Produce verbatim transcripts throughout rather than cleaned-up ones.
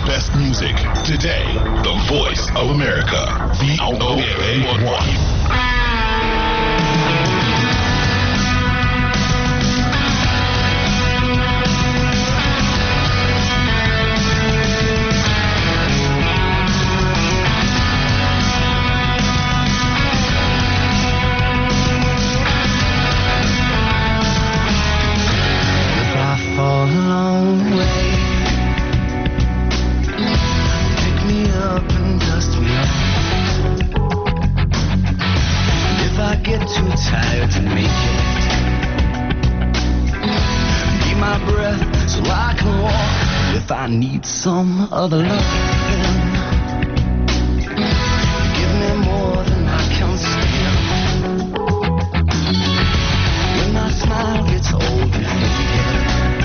best music. Today, the voice of America. V O A one. I need some other love. Give me more than I can stand. When my smile gets old and faded,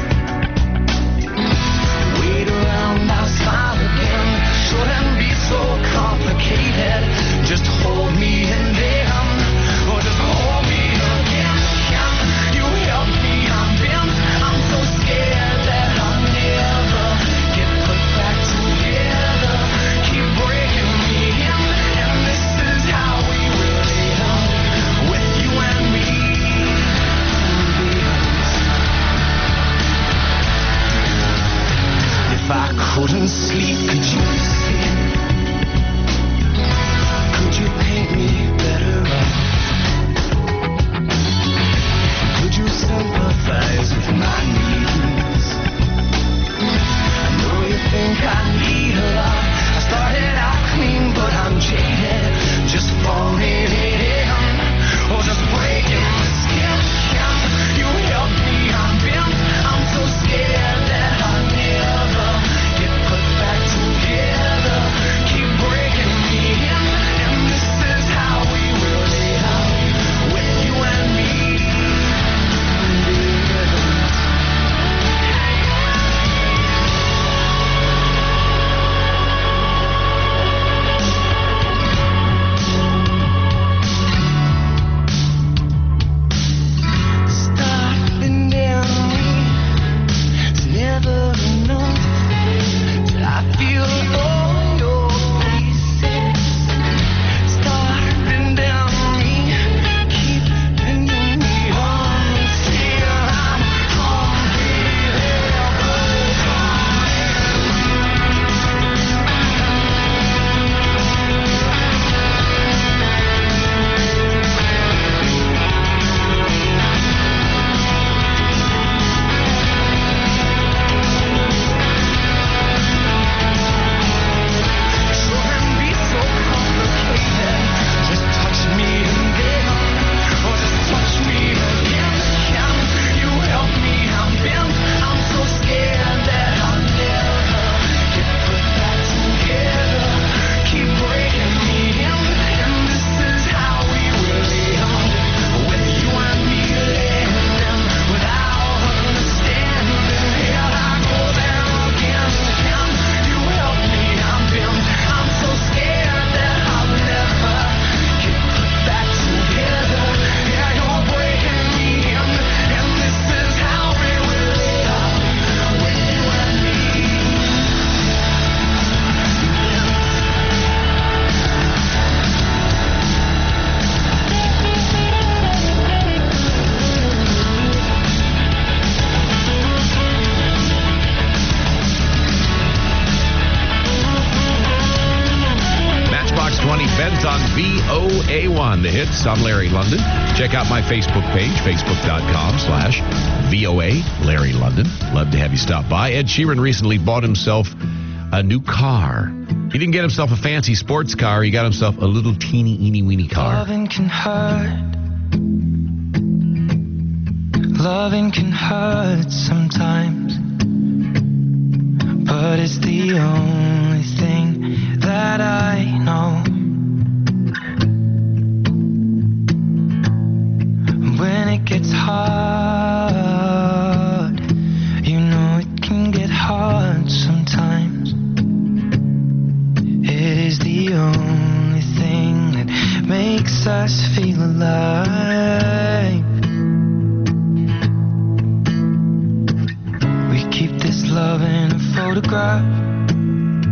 wait around, I'll smile again. Shouldn't be so complicated. Just hold me and then, or just hold me again. Can you help me? I'm bent. I'm so scared that I'll never get put back together. Keep breaking me in, and this is how we really end, with you and me. If I couldn't sleep, could you see? Could you paint me better off? Could you sympathize with my needs? I know you think I need a lot. I started out clean, but I'm jaded. Just falling in, or just breaking the skin. Can you help me? I'm bent. I'm so scared that I'll never get put back together. Keep breaking me in, and this is how we will lay out, with you and me. Stopping down me is never enough. Till I feel all your pieces. Stopping down me, keeping me on till I'm shouldn't be so complicated. Just touch me and then, or just touch me again. Can you help me? I'm bent. I'm so scared that I'll never get put back together. Keep breaking me in, and this is how we will end, with you and me landing without understanding. Here I go there again. Can you help me? I'm bent. I'm so scared that I'll never get put back together. Yeah, you're breaking me in, and this is how we will end, with you and me. Matchbox twenty Bent on V O A one. The hits. I'm Larry London. Check out my Facebook page, facebook.com slash VOA Larry London. Love to have you stop by. Ed Sheeran recently bought himself a new car. He didn't get himself a fancy sports car. He got himself a little teeny, eeny, weeny car. Loving can hurt. Loving can hurt sometimes, but it's the only thing that I know. When it gets hard, you know it can get hard sometimes. It is the only thing that makes us feel alive. We keep this love in a photograph.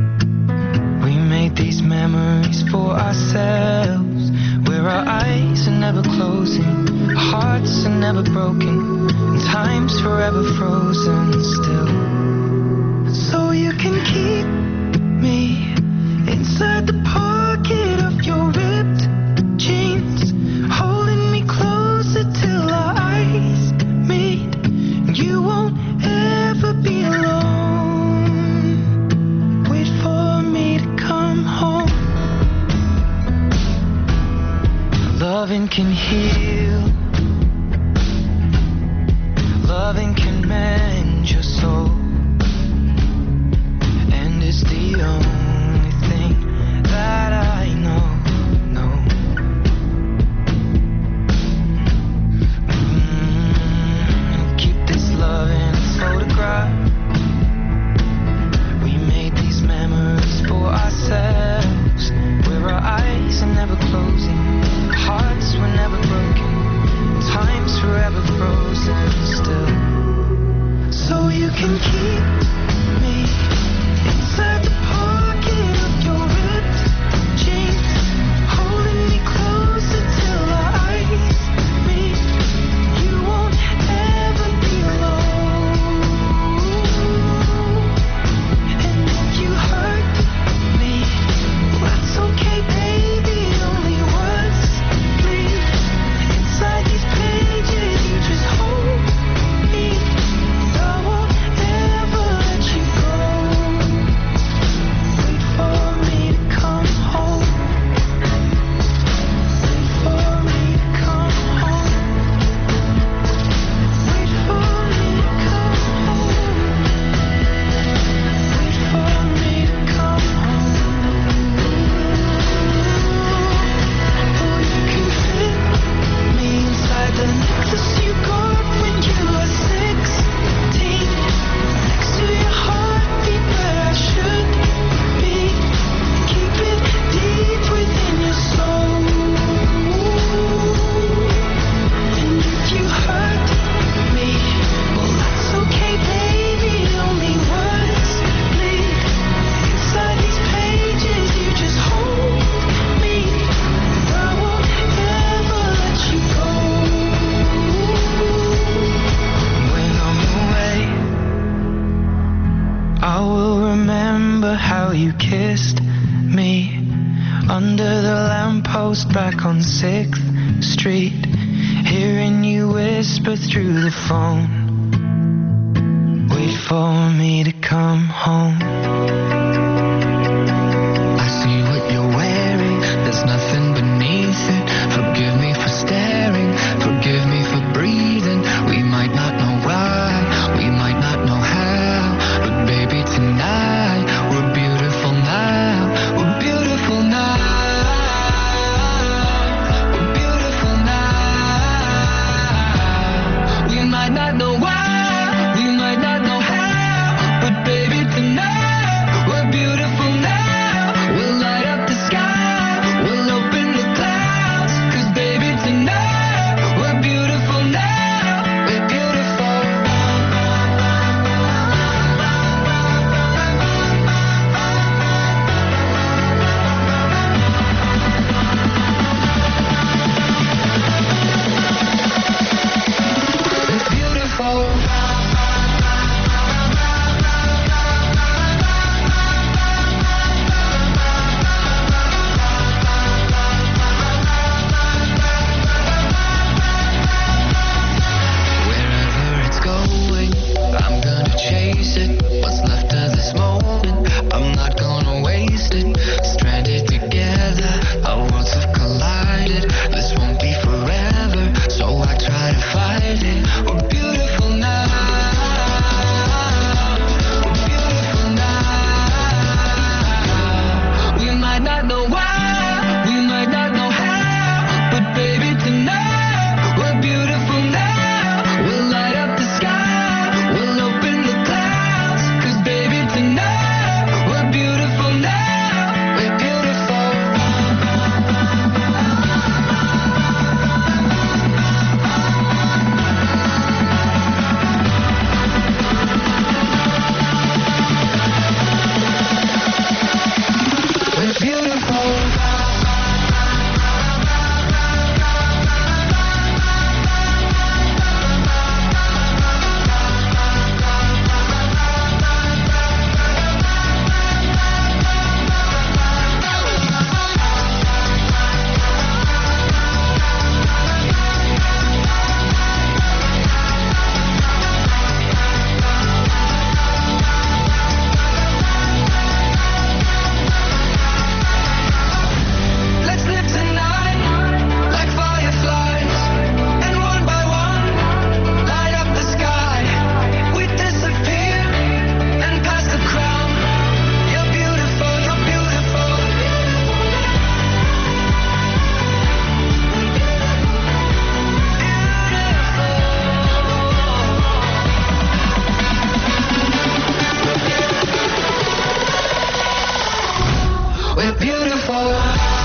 made these memories for ourselves, where our eyes are never closing, our hearts are never broken, and time's forever frozen still. So you can keep me inside the pocket of your ripped jeans, holding me closer till our eyes meet, and you won't ever be alone. Wait for me to come home. Loving can heal, loving can mend your soul, and it's the only thing that I know, know. Mm, keep this love in its photograph. We made these memories for ourselves, where our eyes are never closing, hearts were never broken, time's forever frozen still. So you can keep me inside the pocket of your ripped jeans, holding me closer till our eyes meet. You won't ever be alone. And if you hurt me, well, that's okay, baby. Only words bleed inside these pages. You just hold me. I won't ever let you go. Wait for me to come home. Wait for me to come home. Wait for me to come home. Wait for me to come home. Oh, you can fit me inside the necklace you got when you were sixteen, next to your heartbeat where I should be. Keep it deep within your soul. And if you hurt me, well, that's okay, baby. Only words bleed inside these pages. You just hold me. I won't ever let you go. When I'm away, I will remember how you kissed me under the lamppost back on sixth street, hearing you whisper through the phone. Wait for me to come home. I see what you're wearing, there's nothing beneath it. Forgive me for staring, forgive me for breathing. We might not know why, we might not know how, but baby, tonight we're beautiful now. We're beautiful now. We're beautiful now. We might not know why, we might not know how, but baby, tonight we're beautiful.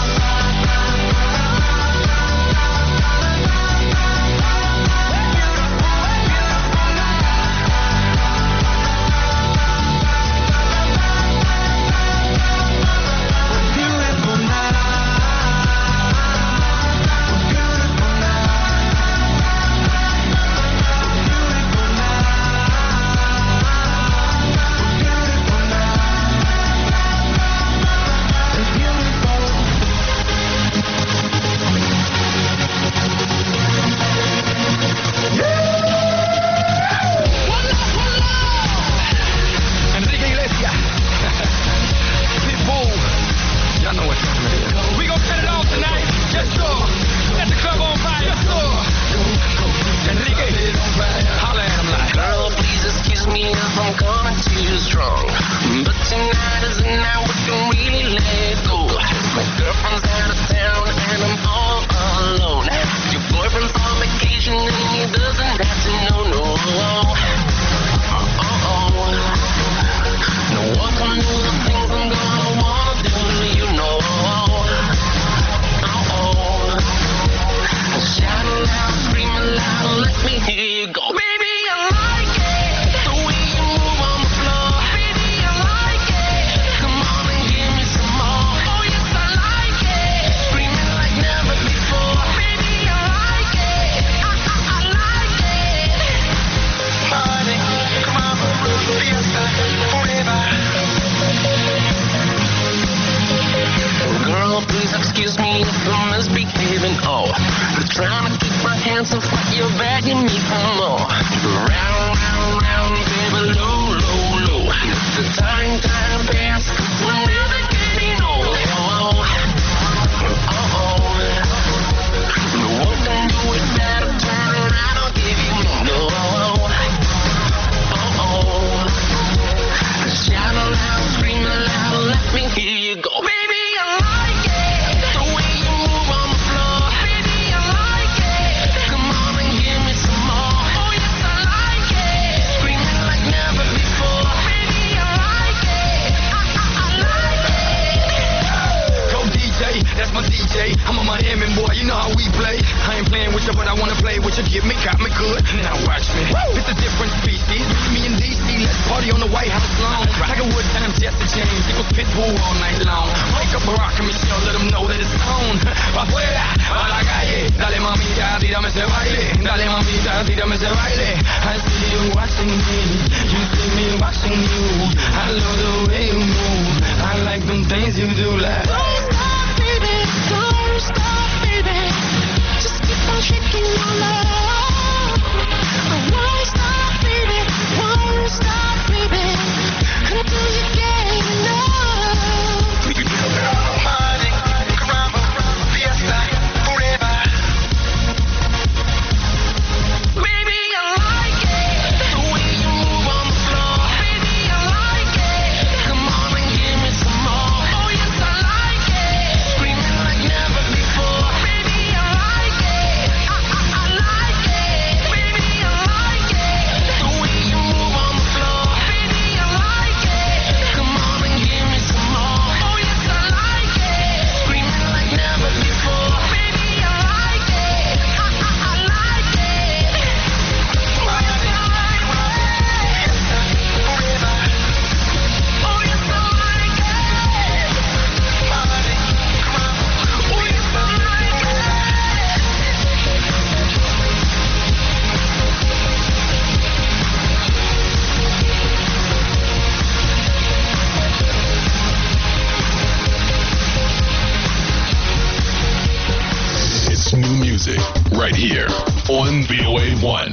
Right here on V O A one.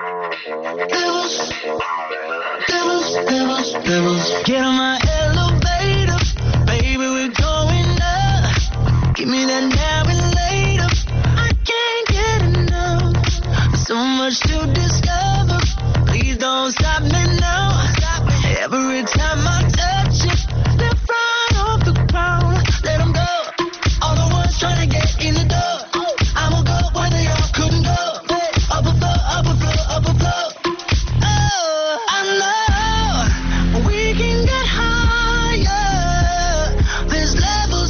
Devils, devils, devils, devils. Get on my elevator, baby, we're going up. Give me that now and later. I can't get enough. There's so much to discover. Please don't stop me now. Every time I touch it, they're right off the ground. Let them go. All the ones trying to get in the door. I'ma go where they all couldn't go. Up above, up above, up above. Oh, I know we can get higher. There's levels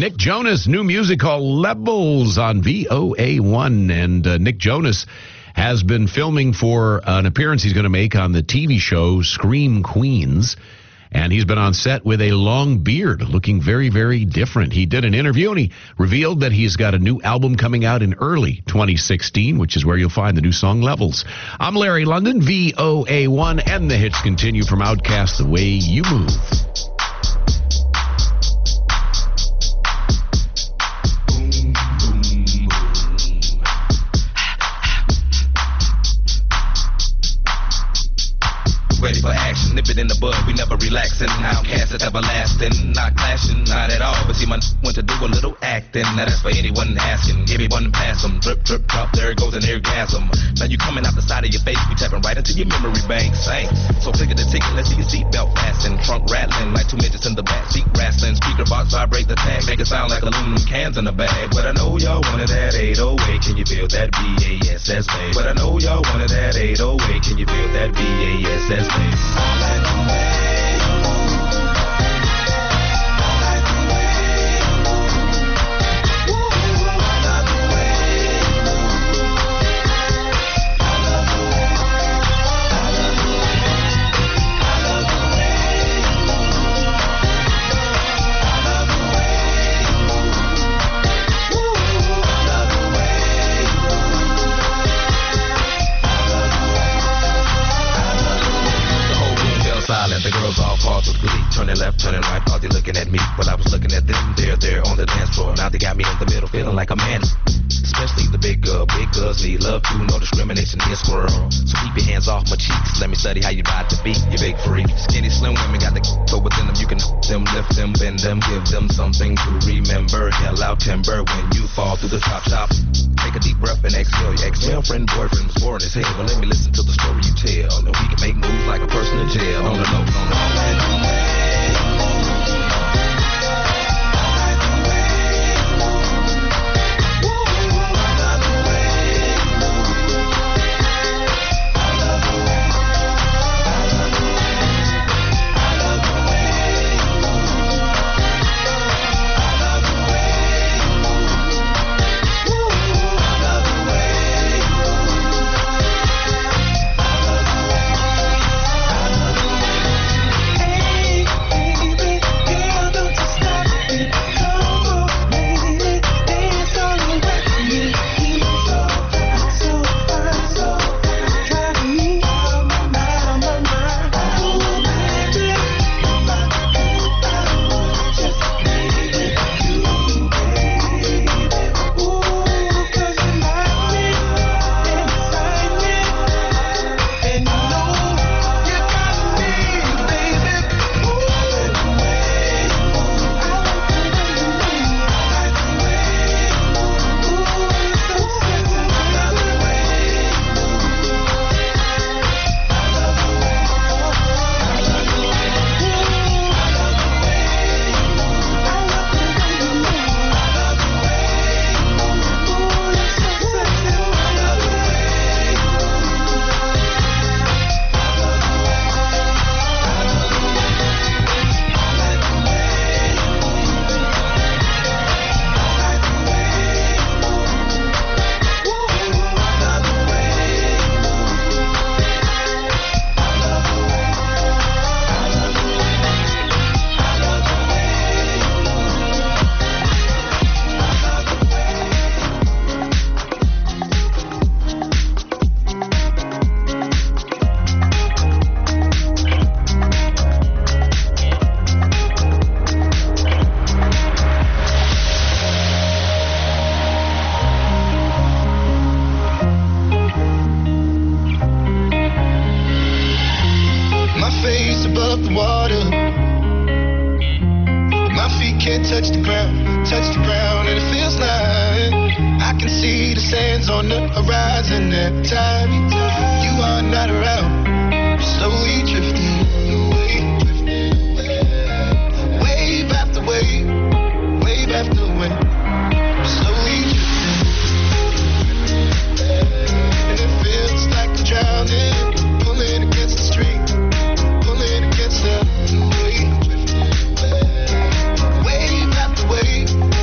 Nick Jonas, new music called Levels on V O A one. And uh, Nick Jonas has been filming for an appearance he's going to make on the T V show Scream Queens. And he's been on set with a long beard, looking very, very different. He did an interview and he revealed that he's got a new album coming out in early twenty sixteen, which is where you'll find the new song Levels. I'm Larry London, V O A one, and the hits continue from Outkast, The Way You Move. Ready for action, nip it in the bud, we never relaxing. Outcast is everlasting, not clashing, not at all. But see, my went to do a little acting. Now that's for anyone asking. Everyone pass them, drip, drip, drop, there goes an orgasm. Now you coming out the side of your face, we tapping right into your memory bank. Thanks. So click at the ticket, let's see your seatbelt fasten. Trunk rattling like two midgets in the back seat wrestling. Speaker box vibrate the tag, make it sound like aluminum cans in the bag. But I know y'all wanted that eight oh eight, can you feel that B A S S bass? But I know y'all wanted that eight oh eight, can you feel that B A S S bass? I like the way you move. I like the way you move. Ooh, I love the way you move. I love the way, I love the way, I love the way you move. I love the way you move. Ooh, I love the way you move. I love the way, I love the way. The whole room fell silent, the girls all called with glee. Turning left, turning right, thought they looking at me. But I was looking at them, they're there on the dance floor. Now they got me in the middle, feeling like a man. Especially the big girl, big girls need love too, no discrimination here, squirrel. So keep your hands off my cheeks, let me study how you ride the beat, you big freak. Skinny, slim women got the so within them, you can them, lift them, bend them, give them something to remember. Hell out timber when you fall through the top shop. Take a deep breath and exhale. Your ex-girlfriend, boyfriend was born as hell. Well, let me listen to the story you tell. Now we can make moves like a person in jail. On the low, on the low. I like the way you move. I like the way you move. Ooh, I love the way you move. I love the way, I love the way, I love the way you move. I love the way you move. Ooh, I love the way you move. I love the way, I love the way. Hey, baby, girl, don't you stop it. Come on, baby, dance all around me. You're so fine, so fine, so fine. Driving me out my mind, my mind. Ooh, baby, if I could, I would just be with you, baby. Ooh, 'cause you like me and excite me, and you know you got me, baby. Ooh, I like the way you move. I like the way you move. I like the way you move. Ooh, you're so sexy. I love the way you move. I love the way, I love the way. Ooh, I love the way you move. I love the way you move. I love the way you move. Ooh, you're so sexy. I love the way you move. I love the way, I love the way. I like the way you move. I like the way you move. Ooh, I love the way you move. I love the way, I love the way. I love the way you move. I love the way. My face above the water. My feet can't touch the ground, touch the ground, and it feels like I can see the sands on the horizon every time you are not around. Slowly drifting away, wave after wave, wave after wave. Slowly drifting, and it feels like I'm drowning, pulling against the stream. Pulling against the wave, wave after wave,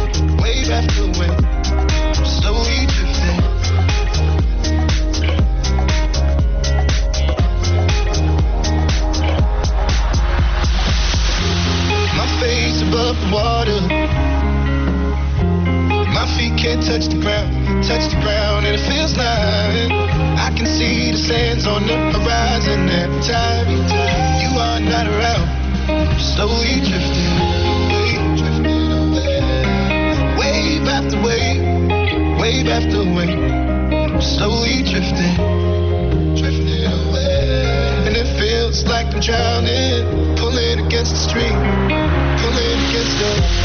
It's on the horizon every time you are not around. I'm slowly drifting, drifting away. Wave after wave, wave after wave. I'm slowly drifting, drifting away. And it feels like I'm drowning, pulling against the stream, pulling against the.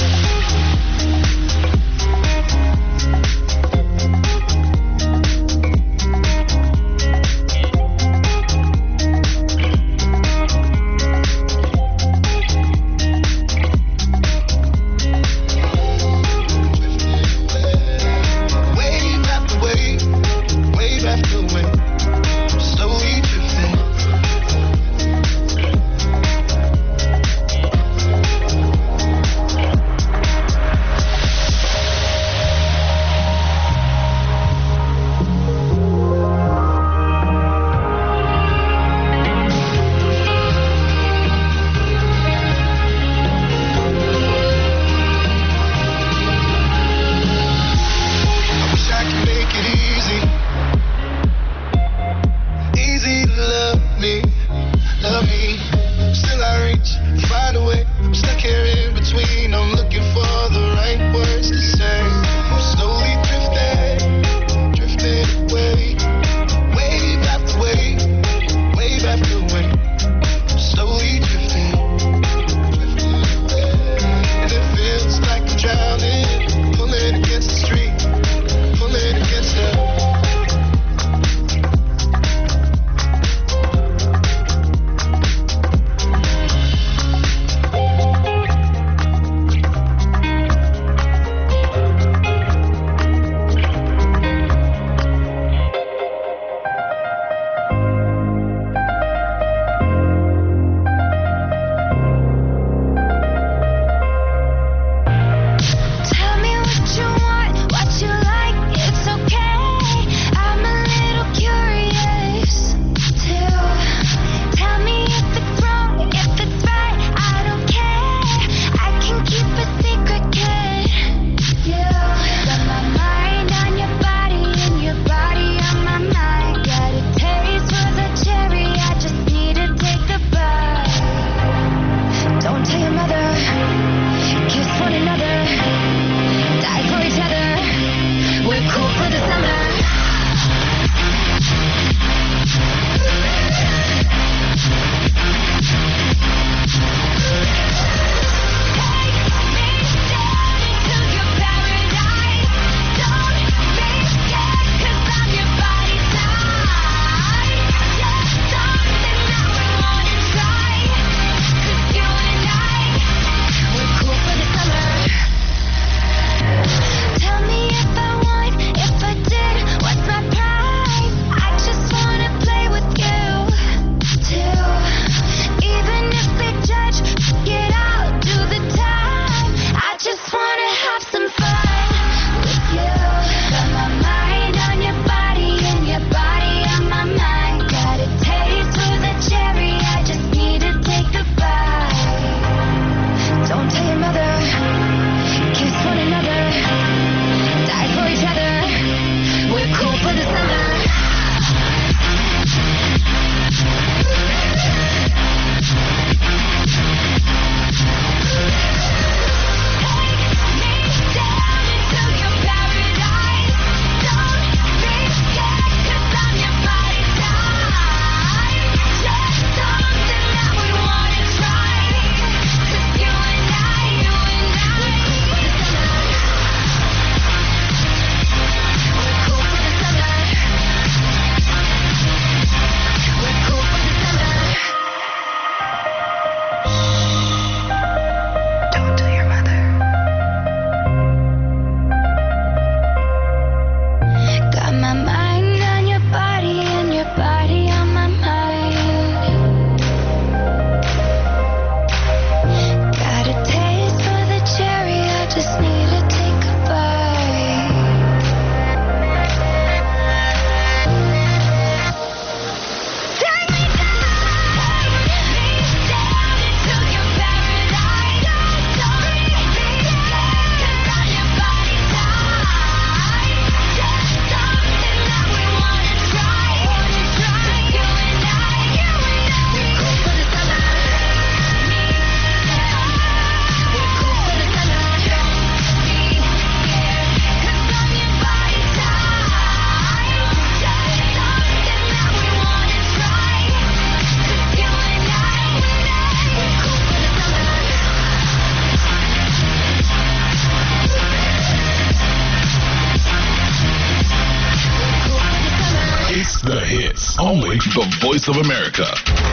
the voice of America.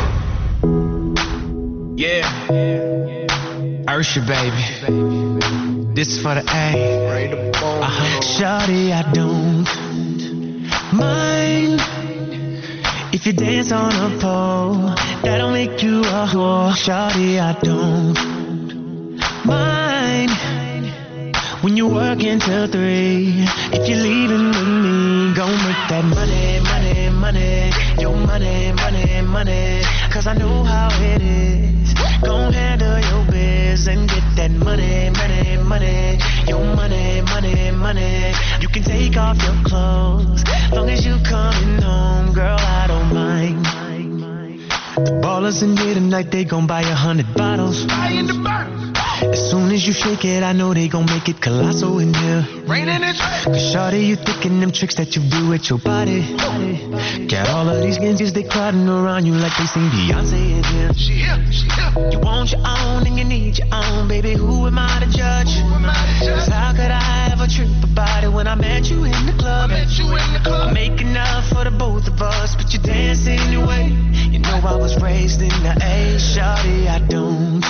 Yeah. Ursha, baby. This is for the A. Uh-huh. Shawty, I don't mind if you dance on a pole. That'll make you a whore. Shawty, I don't mind when you work until three. If you're leaving with me, go make that money, money, money. Your money, money, money. Cause I know how it is. Go handle your biz and get that money, money, money. Your money, money, money. You can take off your clothes, long as you coming home, girl, I don't mind. The ballers in here tonight, they gon' buy a hundred bottles. As soon as you shake it, I know they gon' make it colossal in here. Cause shawty, you thinking them tricks that you do with your body. Got all of these ninjas, they crowding around you like they seen Beyonce in here. She here, she here. You want your own and you need your own, baby. Who am I to judge? Cause how could I ever trip about it when I met you in the club? I make enough for the both of us, but you dance anyway. You know I was raised in the A. Shawty, I don't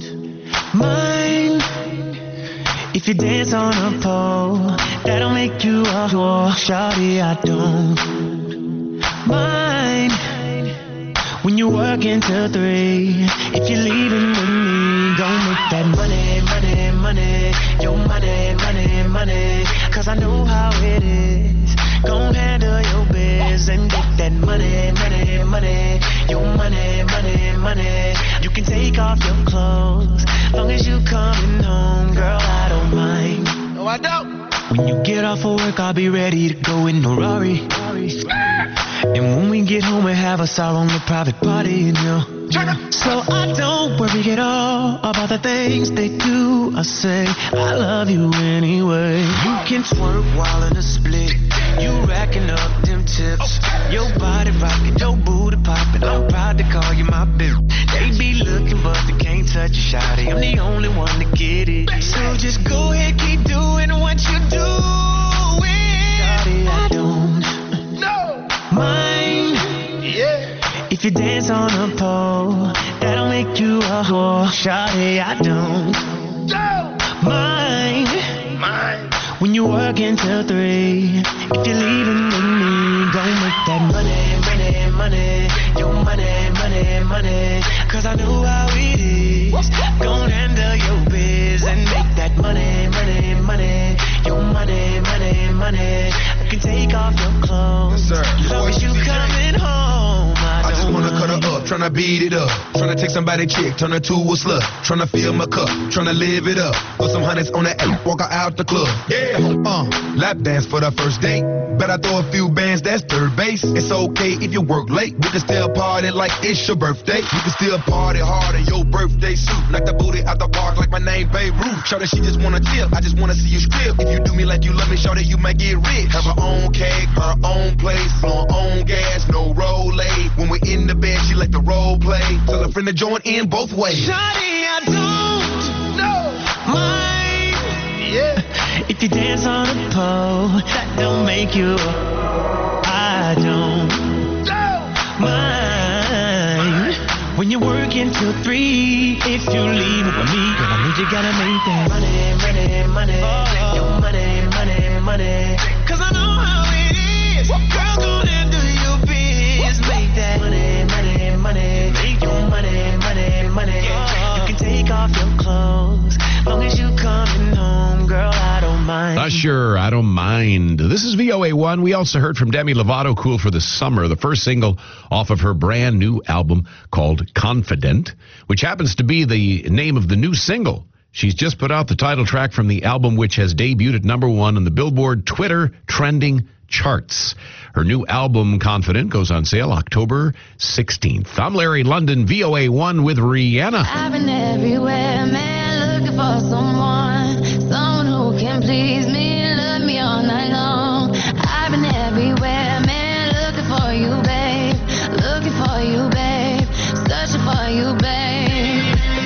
mind if you dance on a pole. That'll make you a whore. Shawty, I don't mind when you work until three. If you're leaving with me, go make that money, money, money. Your money, money, money. Cause I know how it is. Go handle your biz and get that money, money, money. Your money, money, money. You can take off your clothes, long as you coming home, girl, I don't mind. No, I don't. When you get off of work, I'll be ready to go in a Rari. And when we get home, we have us our own private party, you know. So I don't worry at all about the things they do. I say, I love you anyway. You can twerk while in a split. You racking up them tips. Your body rocking, your booty popping. I'm proud to call you my bitch. They be looking, but they can't touch you, shawty. I'm the only one to get it. So just go ahead, keep doing what you do. Shawty, I don't mind if you dance on a pole. That'll make you a whore. Shawty, I don't mind when you work until three. If you're leaving with me, go make that money, money, money. Your money, money, money. Cause I know how it is. Go handle your biz and make that money, money, money. Your money, money, money. You can take off your clothes, as long as you coming home. I, I just wanna mind. cut her up, tryna beat it up. Tryna take somebody chick, turn her to a slut. Tryna fill my cup, tryna live it up. Put some hundreds on that ape, walk her out the club. Yeah, uh, lap dance for the first date. Bet I throw a few bands, that's third base. It's okay if you work late. We can still party like it's your birthday. You can still party hard in your birthday suit. Knock the booty out the park like my name Beirut. Show that she just wanna tip, I just wanna see you strip. If you do me like you love me, show that you might get rich. Have her own cake, her own place, on own gas, no roll late. When we in the bed, she like the role play. Tell a friend to join in both ways. Shawty, I don't mind if you dance on a pole. That don't make you. I don't mind when you work until three. If you leave with me, girl, I need you gotta make that money, money, money. Oh. Your money, money, money. Cause I know how it is. Girl, go and do your biz. Make that money, money, money. Make your money, money, money. You can take off your clothes, long as you coming home, girl, I don't mind. Usher, I don't mind. This is V O A one. We also heard from Demi Lovato, Cool for the Summer, the first single off of her brand new album called Confident, which happens to be the name of the new single. She's just put out the title track from the album, which has debuted at number one on the Billboard Twitter trending charts. Her new album, Confident, goes on sale October sixteenth. I'm Larry London, V O A one with Rihanna. I've been everywhere, man, looking for someone, someone who can please me, love me all night long. I've been everywhere, man, looking for you, babe, looking for you, babe, searching for you, babe.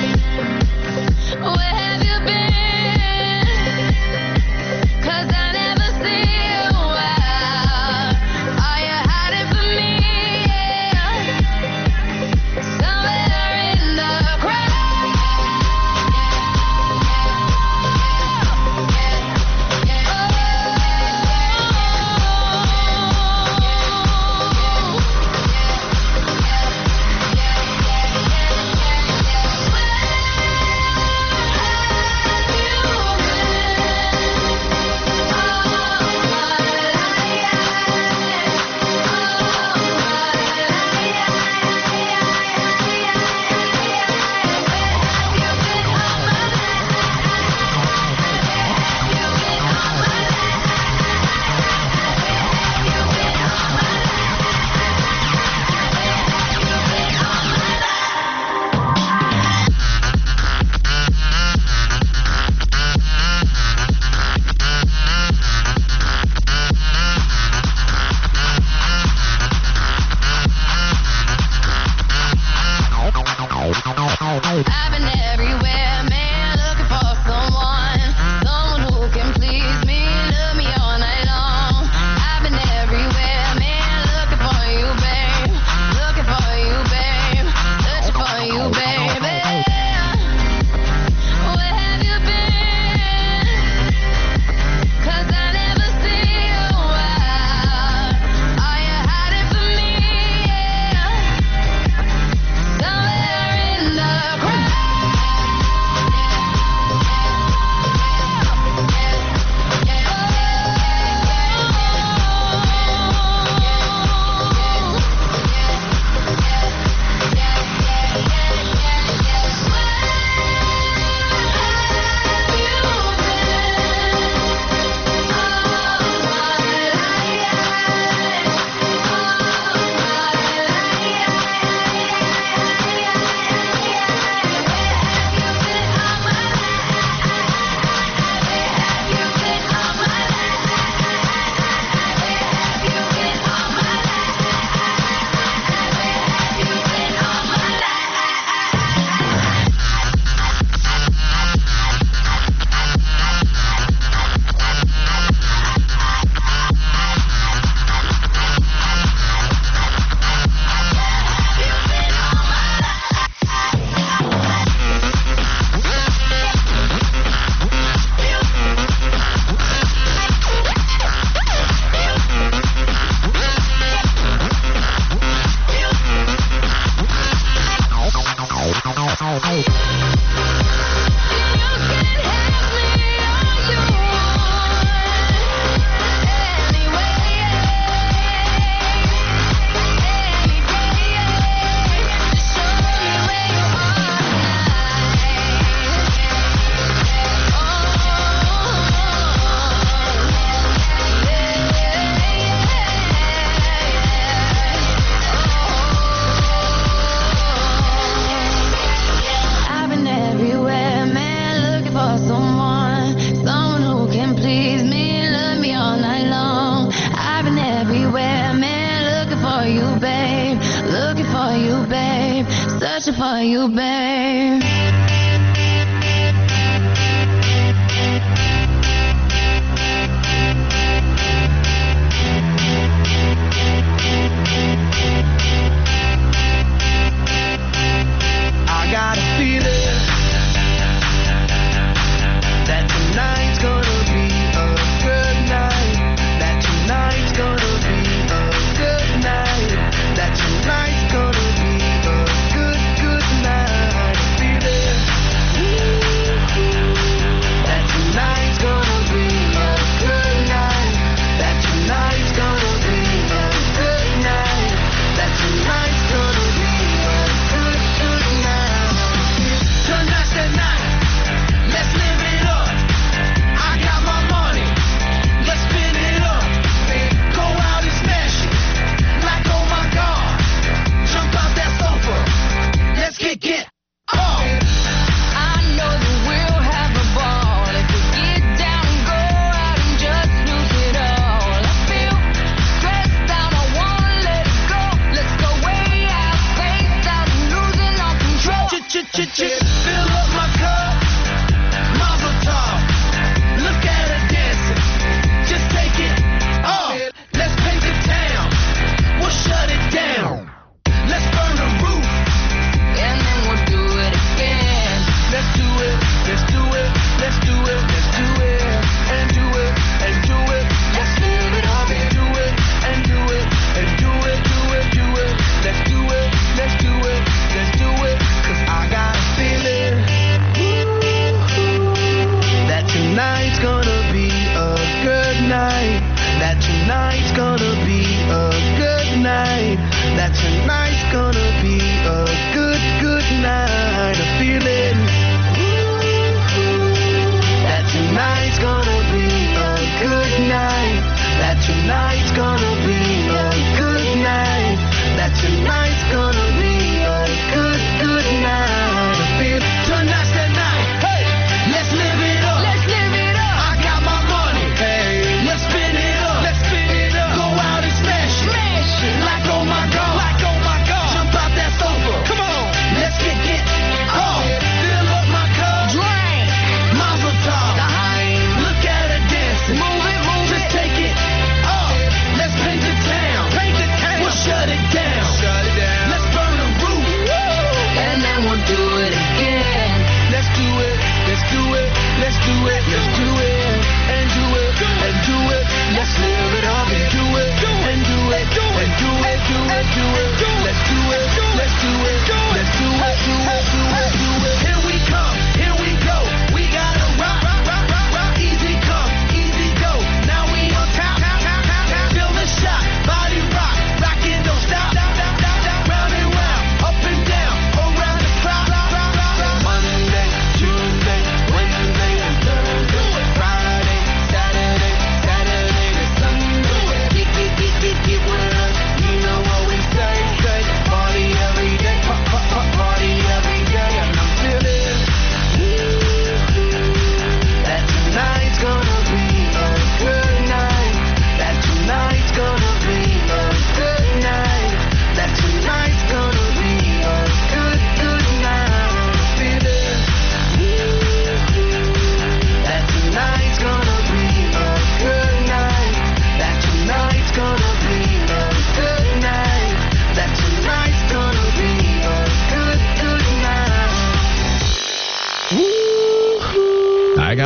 Where have you been? 'Cause I never see you out. Are you hiding from me? Yeah. searching for you, babe. I got a feeling that tonight's gonna be a good night. That tonight's gonna be a good night. That tonight's gonna be a good, good night. I feel it.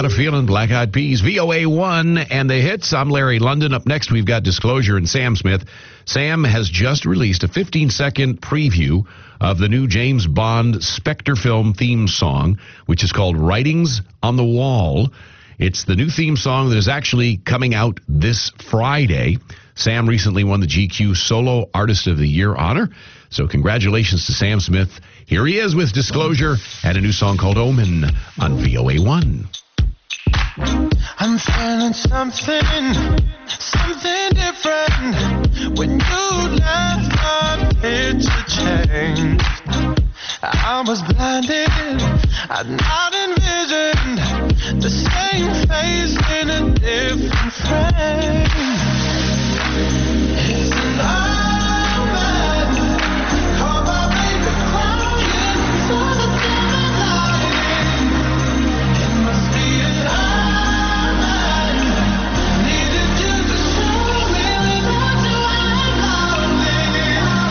Got a Feeling, Black Eyed Peas, V O A one, and the hits. I'm Larry London. Up next, we've got Disclosure and Sam Smith. Sam has just released a fifteen-second preview of the new James Bond Spectre film theme song, which is called Writings on the Wall. It's the new theme song that is actually coming out this Friday. Sam recently won the G Q Solo Artist of the Year honor. So congratulations to Sam Smith. Here he is with Disclosure and a new song called Omen on V O A one. I'm feeling something, something different. When you left, my picture changed. I was blinded, I'd not envisioned the same face in a different frame. It's an omen, call my baby crying for the devil lying. It must be an omen, needed you to show me what you are lonely.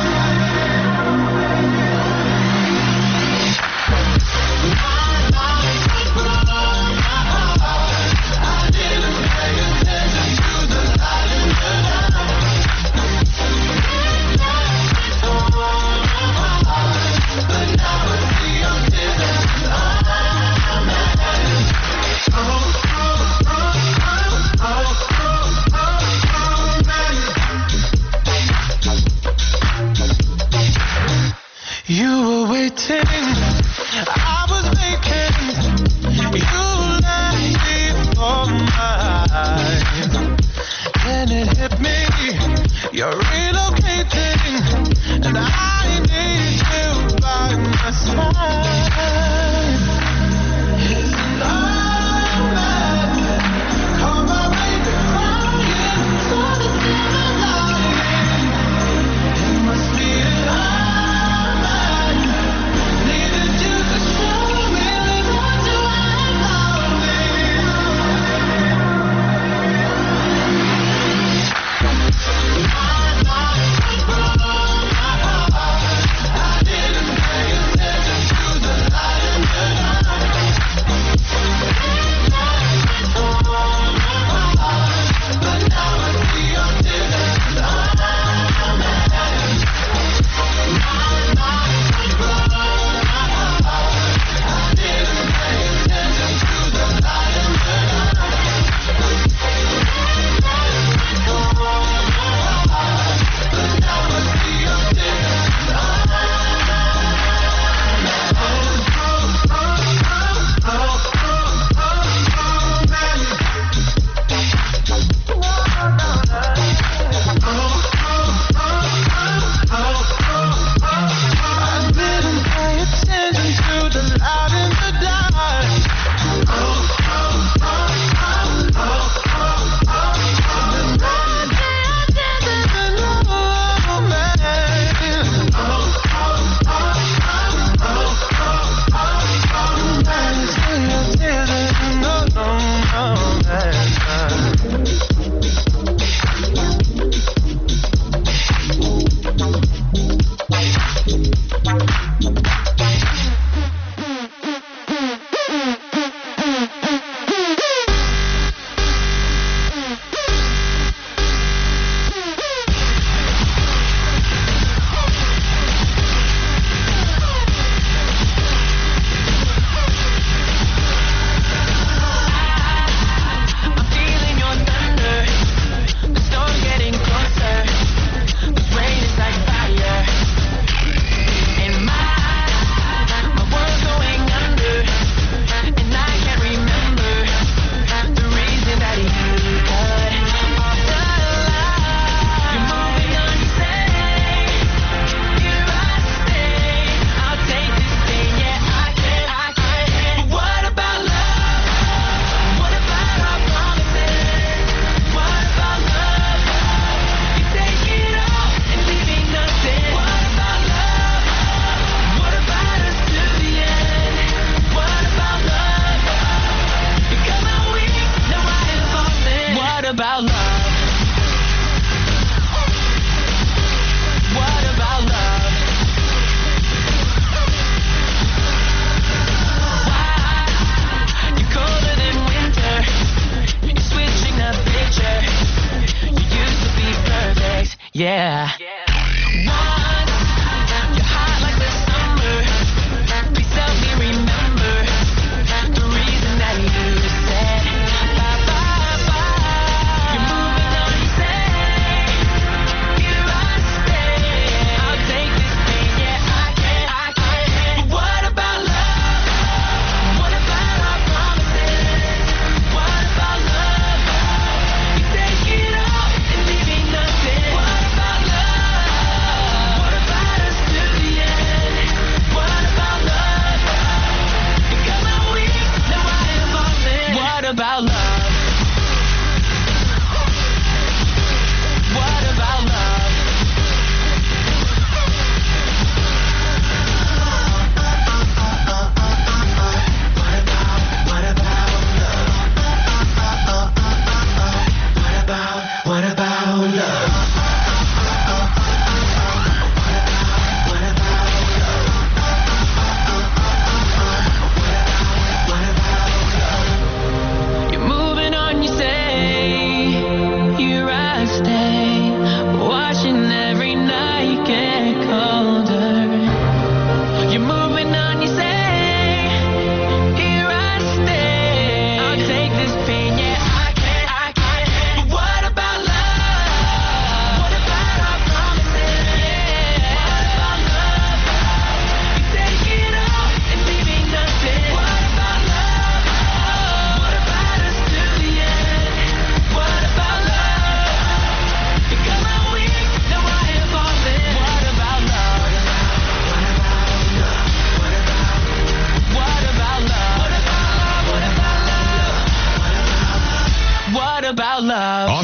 I didn't pay attention to the light in the night. But now I see I'm different. You were waiting, I was making. You left before my eyes, and it hit me. You're relocating, and I need you by my side. It's an omen, call my baby crying for the devil lying. It must be an omen, needed you to show me what you are lonely. My, my,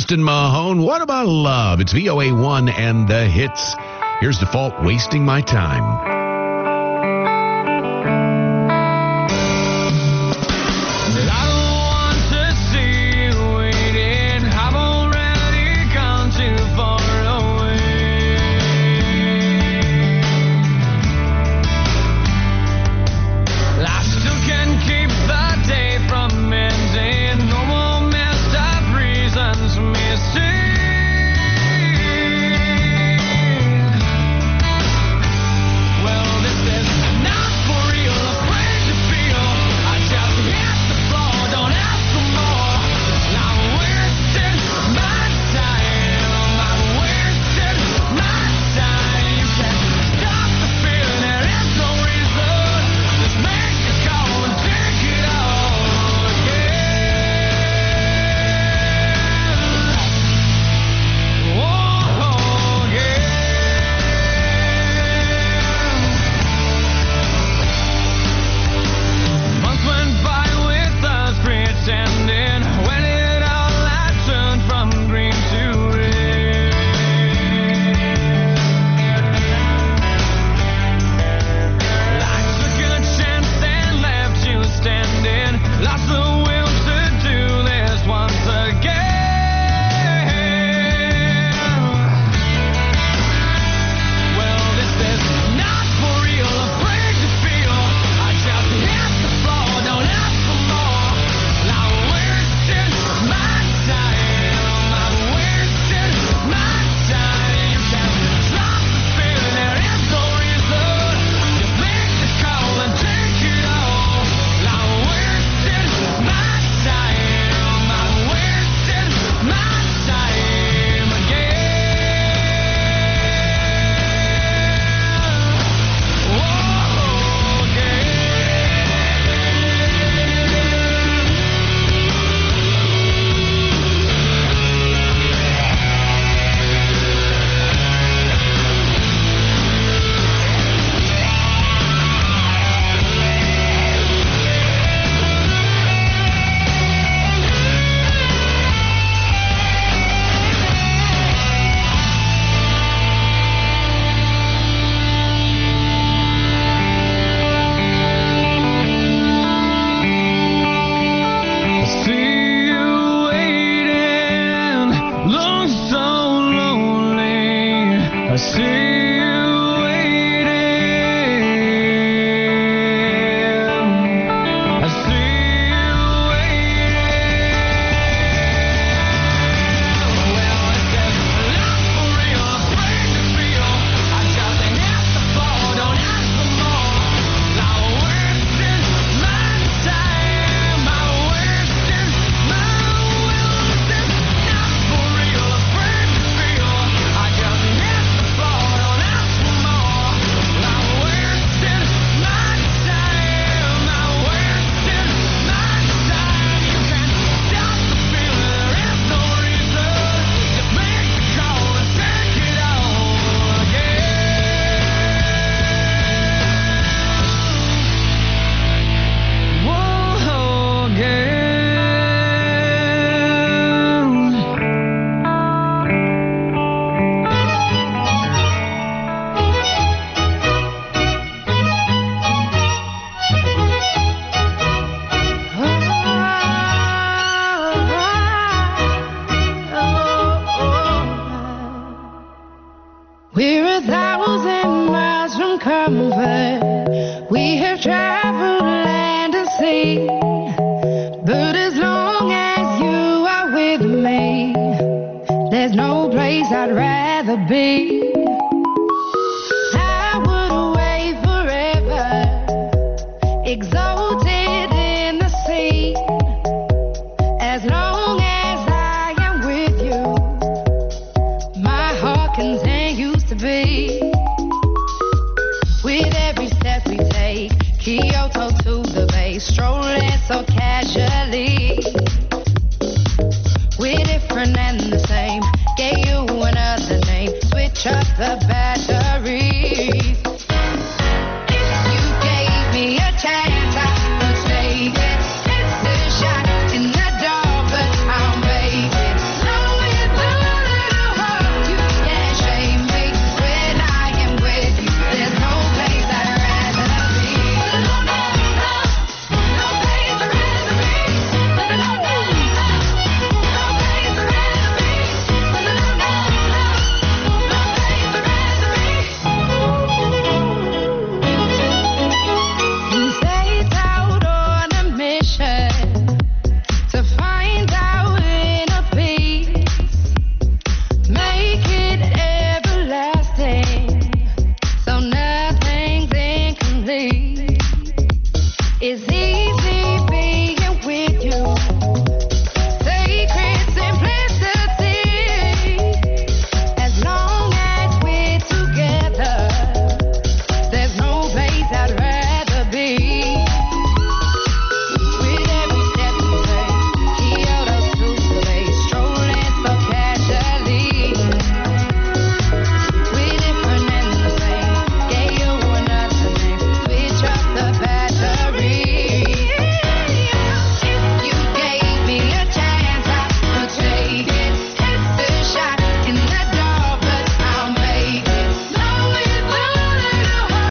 Justin Mahone, What About Love? It's V O A one and the hits. Here's Default, Wasting My Time. I'd rather be